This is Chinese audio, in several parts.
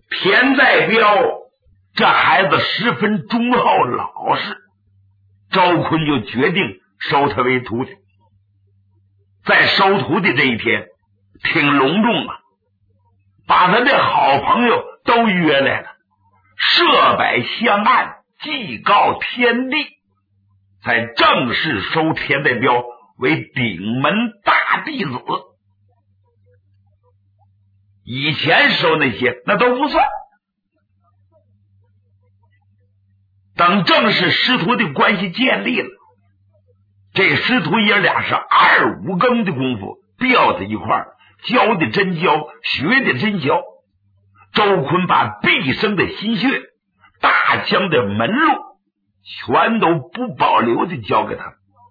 田在彪这孩子十分忠厚老实，赵坤就决定收他为徒弟。在收徒弟这一天挺隆重啊，把他的好朋友都约来了，设摆香案，祭告天地，才正式收田在彪为顶门大弟子。以前收那些那都不算，等正式师徒的关系建立了，这师徒爷俩是2、5更的功夫吊在一块儿，教的真教，学的真教。周坤把毕生的心血、大江的门路全都不保留的交给他，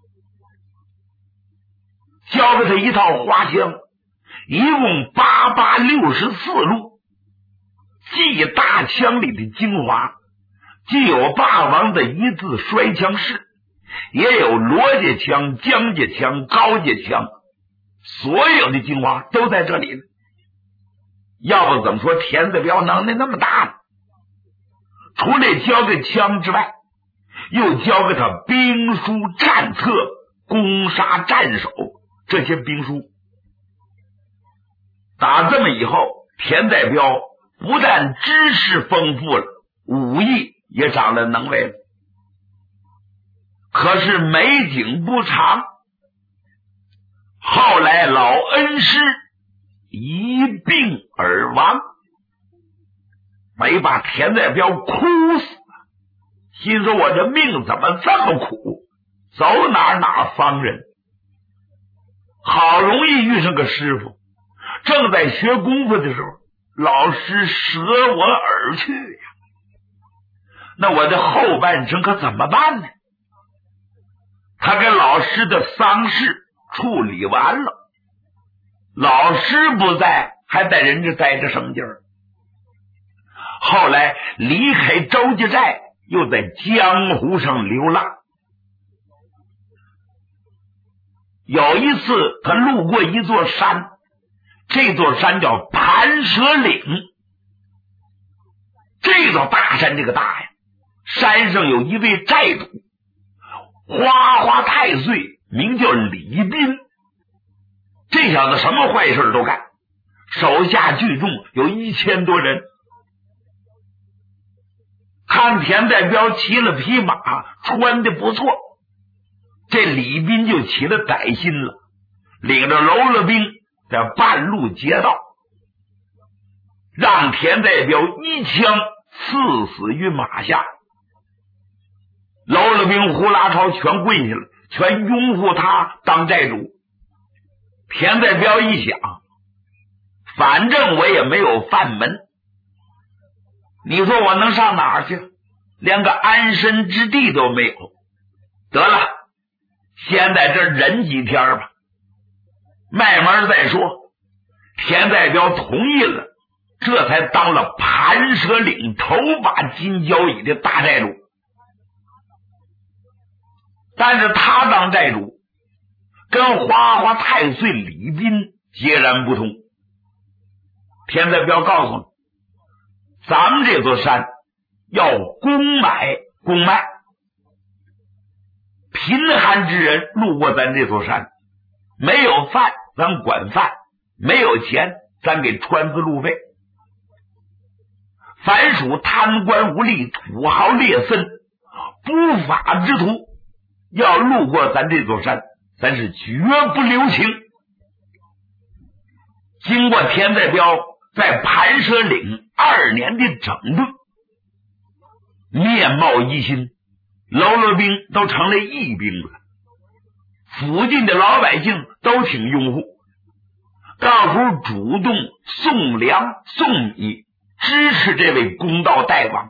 交给他一套花枪，一共864路，既大枪里的精华，既有霸王的一字摔枪式，也有罗家枪、江家枪、高家枪，所有的精华都在这里呢。要不怎么说田子彪能耐那么大呢？除了教给枪之外，又教给他兵书、战策、攻杀、战守这些兵书。打这么以后，田在彪不但知识丰富了，武艺也长了能为了。可是美景不长，后来老恩师一病而亡，没把田在彪哭死，心说我这命怎么这么苦，走哪方人。好容易遇上个师傅，正在学功夫的时候，老师舍我而去呀，那我的后半生可怎么办呢？他给老师的丧事处理完了，老师不在，还在人家待着什么劲儿？后来离开周家寨，又在江湖上流浪。有一次他路过一座山，这座山叫盘蛇岭。这座大山这个大呀，山上有一位寨主，花花太岁，名叫李斌。这小子什么坏事都干，手下聚众有1000多人。看田在彪骑了匹马，穿的不错，这李斌就起了歹心了，领着喽啰兵在半路劫道，让田在彪一枪刺死于马下。喽啰兵呼啦超全跪下了，全拥护他当寨主。田在彪一想，反正我也没有犯门，你说我能上哪儿去？连个安身之地都没有。得了，先在这忍几天吧，慢慢再说。田在彪同意了，这才当了盘蛇岭头把金交椅的大寨主。但是他当寨主跟花花太岁李斌截然不同。田在彪告诉你，咱们这座山要公买公卖，贫寒之人路过咱这座山，没有饭咱管饭，没有钱咱给穿资路费。凡属贪官无吏、土豪劣绅、不法之徒，要路过咱这座山，咱是绝不留情。经过田在彪在盘蛇岭2年的整顿，面貌一新，喽啰兵都成了义兵了，附近的老百姓都挺拥护，到处主动送粮送米，支持这位公道大王。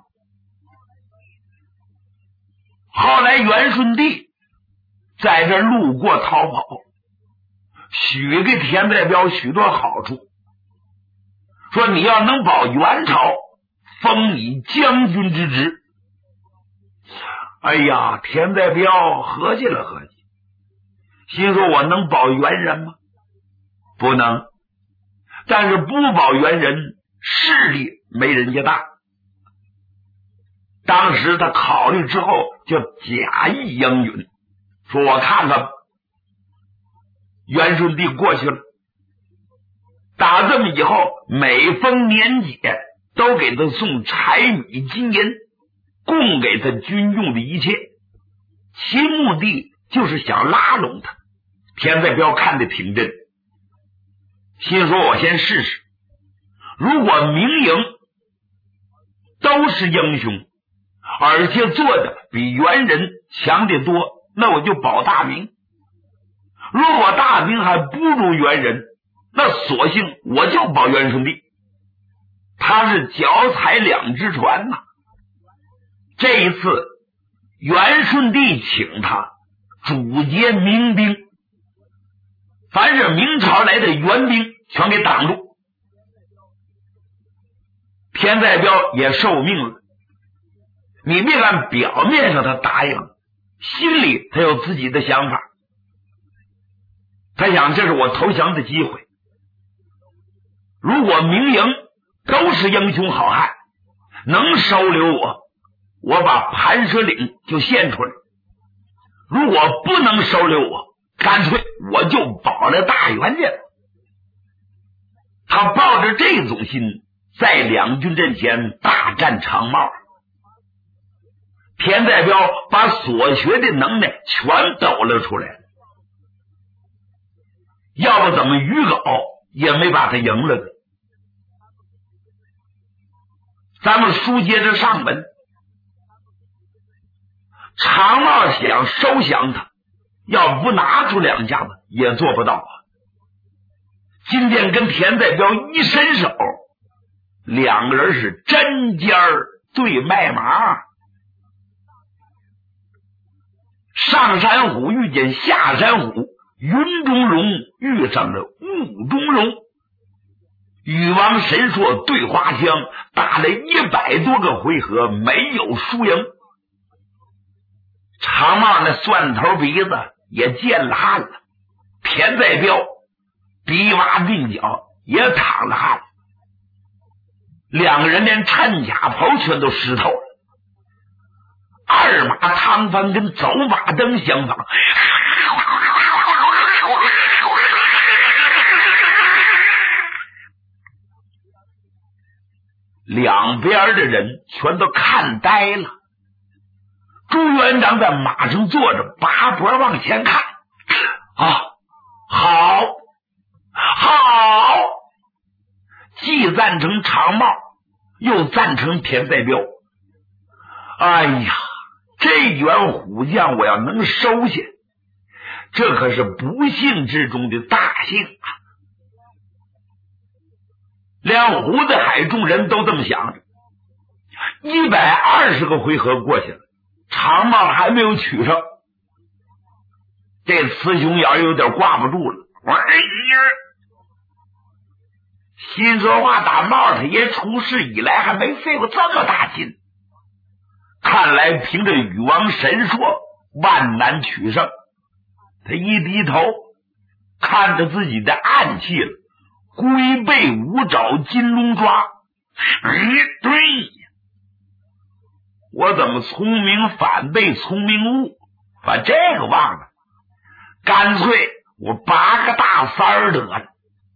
后来元顺帝在这路过逃跑，许给田在彪许多好处，说你要能保元朝，封你将军之职。哎呀，田在彪合计了合计，心说我能保元人吗？不能。但是不保元人， 势力没人家大。当时他考虑之后，就假意应允，说我看看。元顺帝过去了，打这么以后，每逢年节都给他送柴米金银，供给他军用的一切，其目的就是想拉拢他。田再彪看得挺真，心说我先试试，如果明营都是英雄，而且做的比元人强得多，那我就保大明。如果大明还不如元人，那索性我就保元顺帝。他是脚踩两只船呐。这一次元顺帝请他主节民兵，凡是明朝来的援兵全给挡住。田再彪也受命了，你别看表面上他答应，心里他有自己的想法。他想这是我投降的机会，如果明营都是英雄好汉，能收留我，我把盘蛇岭就献出来；如果不能收留我，干脆我就保了大元家。他抱着这种心，在两军阵前大战长茂。田再彪把所学的能耐全抖了出来，要不怎么鱼镐也没把他赢了的。咱们书接着上文，长茂想收降他，要不拿出两下子也做不到啊。今天跟田再彪一伸手，两个人是针尖对麦芒。上山虎遇见下山虎，云中龙遇上了雾中龙。禹王神硕对花枪，打了100多个回合，没有输赢。长茂那蒜头鼻子也见了汗了，田再彪鼻洼鬓角也淌了汗了，两个人连衬甲袍全都湿透了。二马趟翻跟走马灯相仿，两边的人全都看呆了。朱元璋在马上坐着，拔脖往前看，好，既赞成长茂，又赞成田再彪。哎呀，这员虎将我要能收下，这可是不幸之中的大幸啊！连胡子海众人都这么想着。120个回合过去了，长茂还没有取上，这雌雄眼有点挂不住了。心说话，打茂太爷出事以来还没费过这么大劲，看来凭着禹王神硕万难取胜。他一低头看着自己的暗器了，龟背五爪金龙抓。对，我怎么聪明反被聪明误，把这个忘了，干脆我拔个大三得了。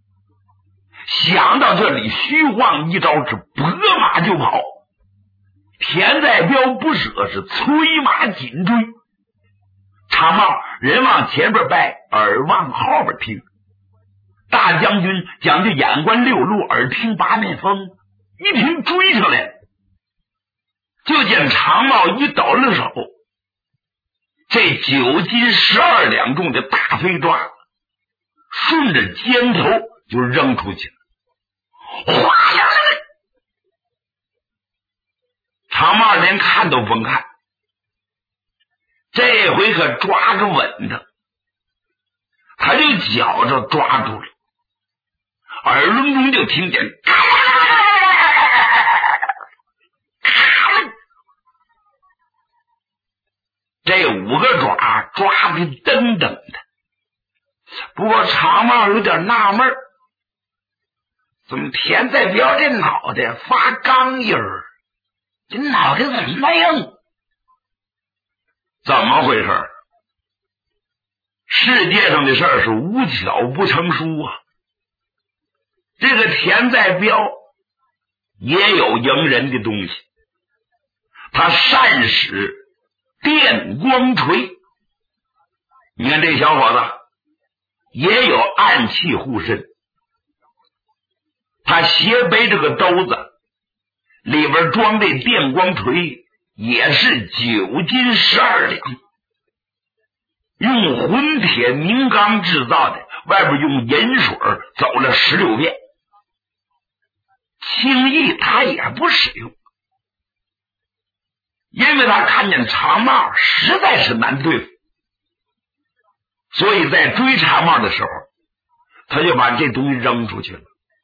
想到这里，虚晃一招，是拨马就跑。田再彪不舍，是催马紧追。长茂人往前边掰，耳往后边听。大将军讲究眼观六路，耳听八面风，一听追上来，就见长茂一抖了手，这9斤12两重的大飞抓顺着肩头就扔出去了。哗啦！长茂连看都甭看，这回可抓着稳的，他就觉着抓住了，耳聋中就听见这5个爪抓的噔噔的。不过长茂有点纳闷， 怎么田在彪这脑袋发钢印儿？这脑袋怎么那样？怎么回事？世界上的事儿是无巧不成书啊！这个田在彪也有迎人的东西，他善使电光锤。你看这小伙子也有暗器护身，他斜背着个兜子，里边装的电光锤也是9斤12两，用混铁凝钢制造的，外边用银水走了16遍，轻易他也不使用，因为他看见长帽实在是难对付，所以在追长帽的时候，他就把这东西扔出去了。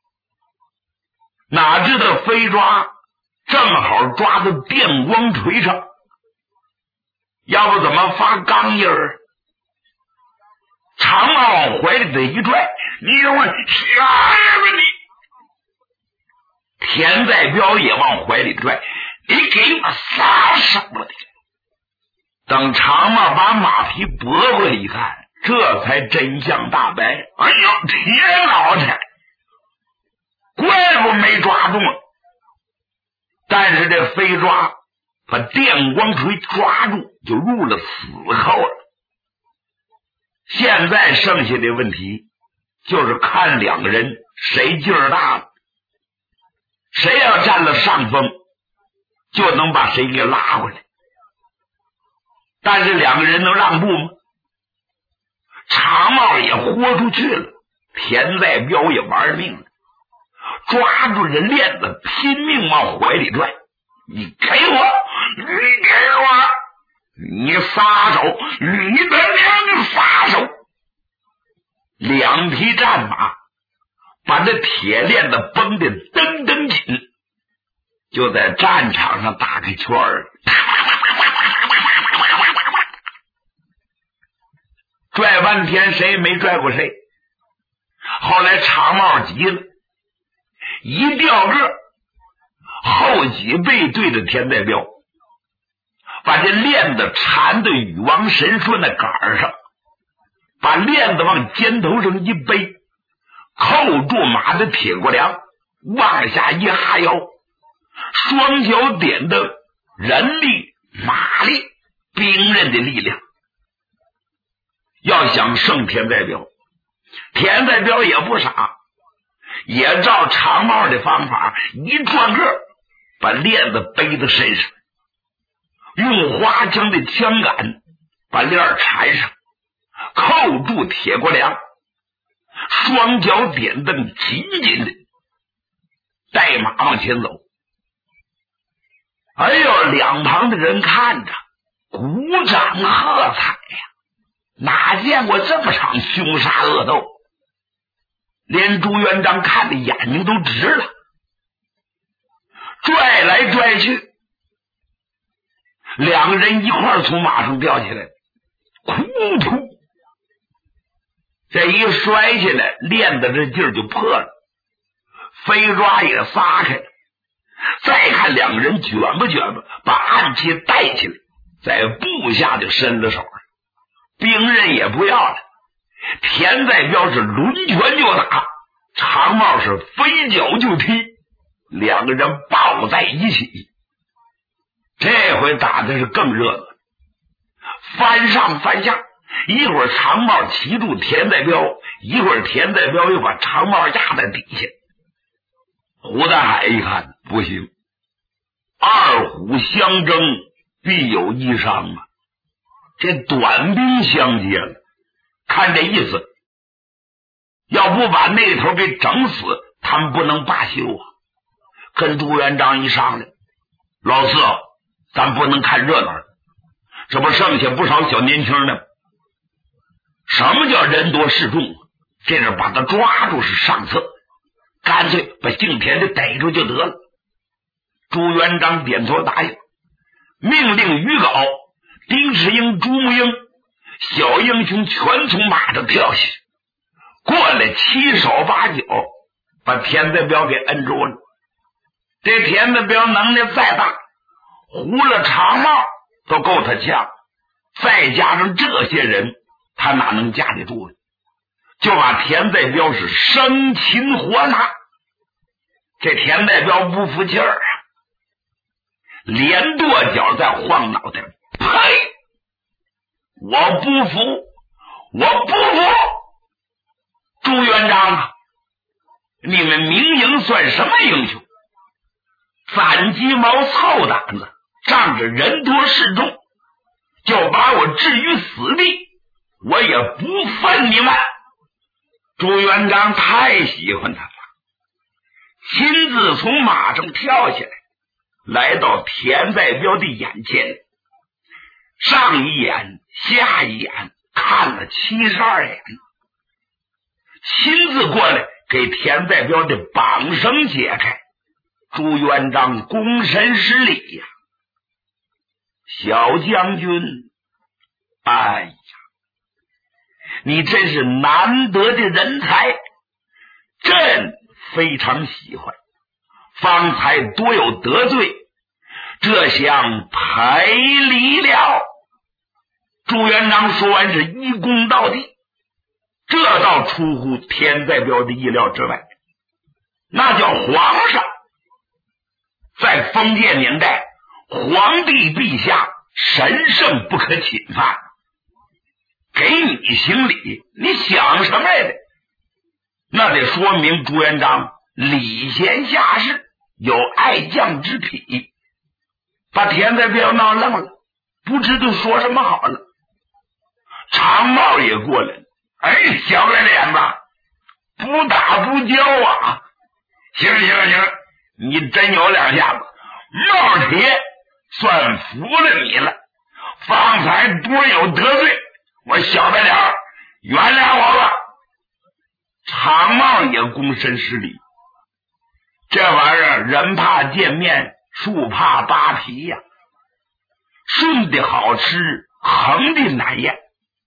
哪知道飞抓正好抓到电光锤上，要不怎么发钢印儿？长帽往怀里头一拽，你给我下来吧你！田在彪也往怀里拽，你给我撒手了！等长帽把马皮拨过来一看，这才真相大白。哎呦，铁老太！怪不没抓住，但是这飞抓把电光锤抓住，就入了死扣了。现在剩下的问题就是看两个人谁劲儿大了，谁要占了上风，就能把谁给拉回来。但是两个人能让步吗？长帽也豁出去了，田在彪也玩命了，抓住这链子拼命往怀里拽。你给我，你给我，你撒手，你的娘撒手！两匹战马把这铁链子绷得噔噔紧，就在战场上打开圈儿，拽半天谁也没拽过谁。后来长帽急了，一掉个后脊背对着田在彪，把这链子缠在禹王神顺的杆上，把链子往肩头上一背，扣住马的铁过梁，往下一哈腰，双脚点蹬，人力马力兵刃的力量。要想胜田在彪，田在彪也不傻，也照长帽的方法，一转个把链子背在身上，用花枪的枪杆把链儿缠上，扣住铁过梁，双脚点蹬，紧紧的带马往前走。哎呦，两旁的人看着鼓掌喝彩呀，哪见过这么场凶杀恶斗，连朱元璋看的眼睛都直了，拽来拽去，两个人一块儿从马上掉下来，突突，这一摔下来，链子这劲儿就破了，飞抓也撒开了。再看两个人卷吧卷吧，把暗器带起来，在部下就伸了手了，兵刃也不要了。田在彪是抡拳就打，长帽是飞脚就踢，两个人抱在一起。这回打的是更热闹，翻上翻下，一会儿长帽骑住田在彪，一会儿田在彪又把长帽压在底下。胡大海一看不行，二虎相争必有一伤啊，这短兵相接了，看这意思，要不把那头给整死，他们不能罢休啊。跟朱元璋一商量，老四，咱不能看热闹，这不剩下不少小年轻呢。什么叫人多势众？这是把他抓住是上策，干脆把姓田的逮住就得了。朱元璋点头答应，命令于镐、丁世英、朱木英小英雄全从马上跳下去，过来七手八脚把田代表给摁住了。这田代表能力再大，胡了长帽都够他呛，再加上这些人，他哪能架得住呢？就把田代表是生擒活拿。这田代表不服气儿啊，连跺脚再晃脑袋，呸！我不服，我不服！朱元璋啊，你们明营算什么英雄？攒鸡毛凑胆子，仗着人多势众，就把我置于死地，我也不分你们。朱元璋太喜欢他了，亲自从马上跳下来，来到田代表的眼前，上一眼下一眼看了72眼，亲自过来给田代表的绑绳解开。朱元璋躬身施礼呀，小将军，哎呀，你真是难得的人才，朕非常喜欢，方才多有得罪，这厢赔礼了。朱元璋说完是一躬到地，这倒出乎田代表的意料之外。那叫皇上，在封建年代，皇帝陛下神圣不可侵犯，给你行礼，你想什么来的？那得说明朱元璋礼贤下士，有爱将之癖，把田代表闹愣了，不知道说什么好了。长帽也过来了，哎，小白脸子，不打不交啊！行，你真有两下子，帽铁算服了你了。方才多有得罪，我小白脸原谅我吧。长帽也躬身施礼，这玩意儿人怕见面，树怕扒皮呀，顺的好吃，横的难咽。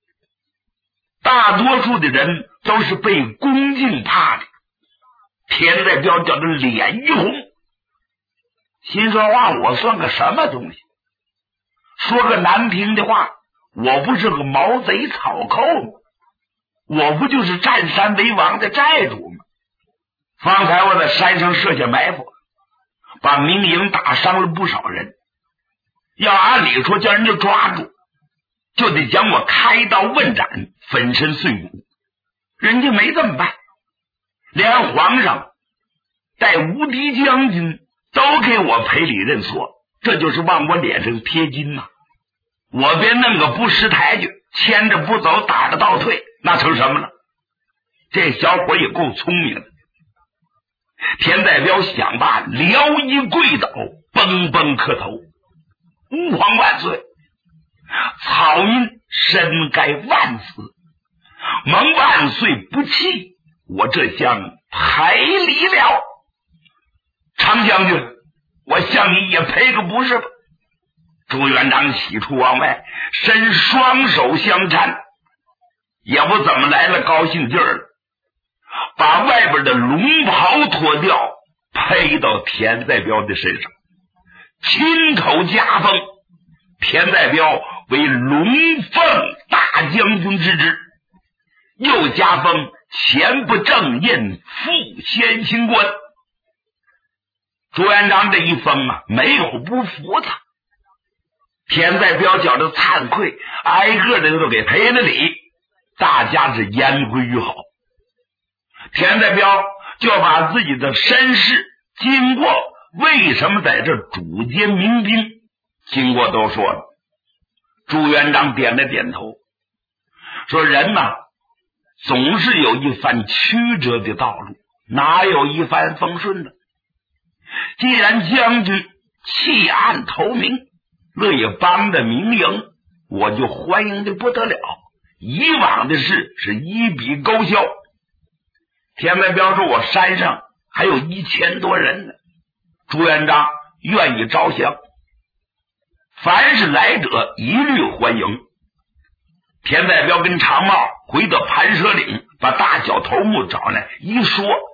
大多数的人都是被恭敬怕的，田代表叫他脸一红，心说话我算个什么东西？说个难听的话，我不是个毛贼草寇吗？我不就是占山为王的寨主吗？方才我在山上设下埋伏，把明营打伤了不少人，要按理说叫人家抓住，就得将我开刀问斩，粉身碎骨。人家没这么办，连皇上带无敌将军都给我赔礼认错，这就是往我脸上贴金呐！我别弄个不识抬举，牵着不走，打着倒退，那成什么了？这小伙也够聪明的。田代表想罢，撩衣跪倒，崩崩磕头，吾皇万岁！草民深该万死，蒙万岁不弃，我这厢赔礼了。常将军，我向你也赔个不是吧。朱元璋喜出望外，伸双手相搀，也不怎么来了高兴劲儿了，把外边的龙袍脱掉，披到田代表的身上，亲口加封田代表为龙凤大将军之职，又加封前不正印副先行官。朱元璋这一封啊，没有不服他。田代表觉得惭愧，挨个的都给赔了礼，大家是言归于好。田代表就把自己的身世经过，为什么在这主接民兵，经过都说了。朱元璋点了点头，说人呐，总是有一番曲折的道路，哪有一帆风顺的？既然将军弃暗投明，乐意帮着民营，我就欢迎的不得了。以往的事是一笔勾销。田代表说我山上还有1000多人呢，朱元璋愿意招降，凡是来者一律欢迎。田代表跟长帽回到盘蛇岭，把大小头目找来一说，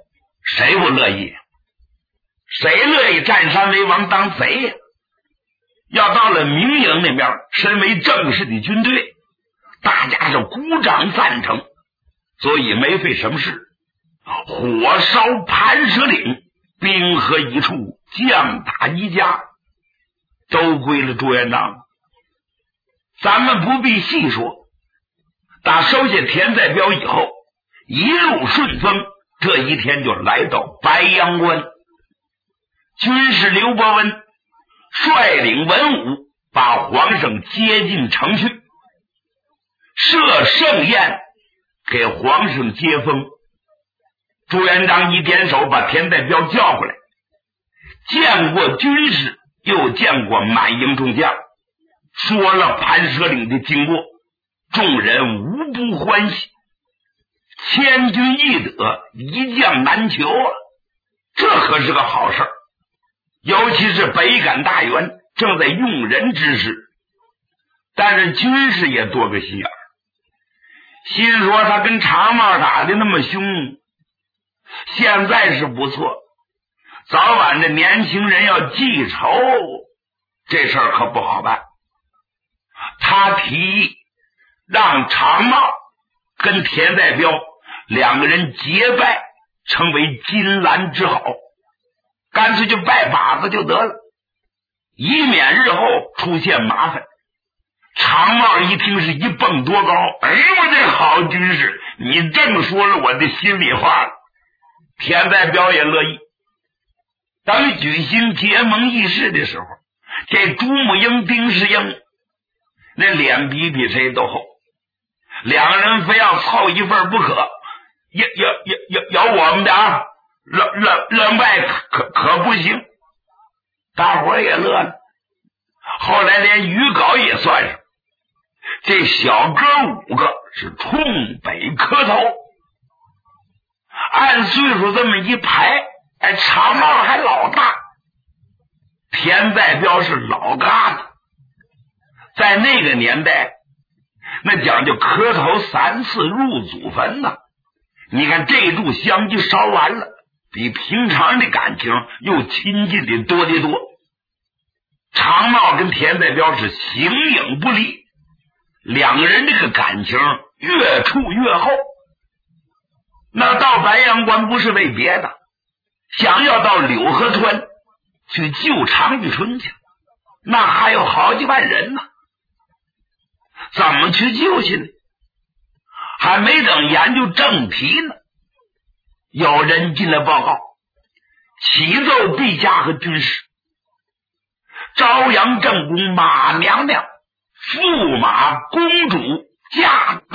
谁不乐意？谁乐意占山为王当贼呀？要到了明营那边，身为正式的军队，大家是鼓掌赞成，所以没费什么事，火烧盘蛇岭，兵合一处，将打一家，都归了朱元璋。咱们不必细说，打收下田在彪以后，一路顺风，这一天就来到白阳关。军师刘伯温率领文武把皇上接进城去，设盛宴给皇上接风。朱元璋一点手把田在彪叫回来，见过军师，又见过满营众将，说了盘蛇岭的经过，众人无不欢喜。千军易得，一将难求啊，这可是个好事。尤其是北赶大员正在用人之时，但是军师也多个心眼儿，心说他跟长帽打的那么凶，现在是不错，早晚这年轻人要记仇，这事儿可不好办。他提议让长帽跟田在彪两个人结拜，成为金兰之好，干脆就拜把子就得了，以免日后出现麻烦。长帽一听是一蹦多高，哎呦我这好军师，你正说了我的心里话了。田在彪也乐意。当举行结盟议事的时候，这朱母英、丁世英那脸比谁都厚，两个人非要凑一份不可，有我们的啊，乱外可不行。大伙也乐了，后来连余稿也算上，这小哥5个是冲北磕头。按岁数这么一排，哎，长帽还老大，田在彪是老疙瘩。在那个年代，那讲究磕头3次入祖坟呢。你看这炷香就烧完了，比平常的感情又亲近的多得多。长帽跟田在彪是形影不离，两个人这个感情越处越厚。那到白阳关不是为别的，想要到柳河川去救常遇春去，那还有好几万人呢，怎么去救去呢？还没等研究正题呢，有人进来报告，启奏陛下和军师，朝阳正宫马娘娘、驸马公主驾